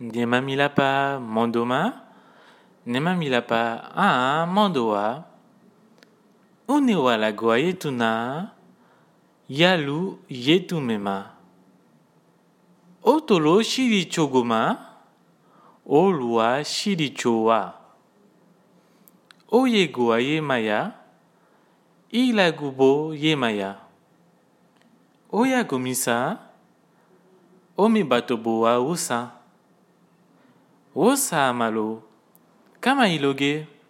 Nema milapa mondoma, nema milapa mondoa. Unewa la goa yetuna, yalu yetumema. Otolo shiri chogoma, olua shiri chowa. Oye goa yemaya, ila gubo yemaya. Oya gomisa, omi batoboa usa. Osa amalo, kama iloge.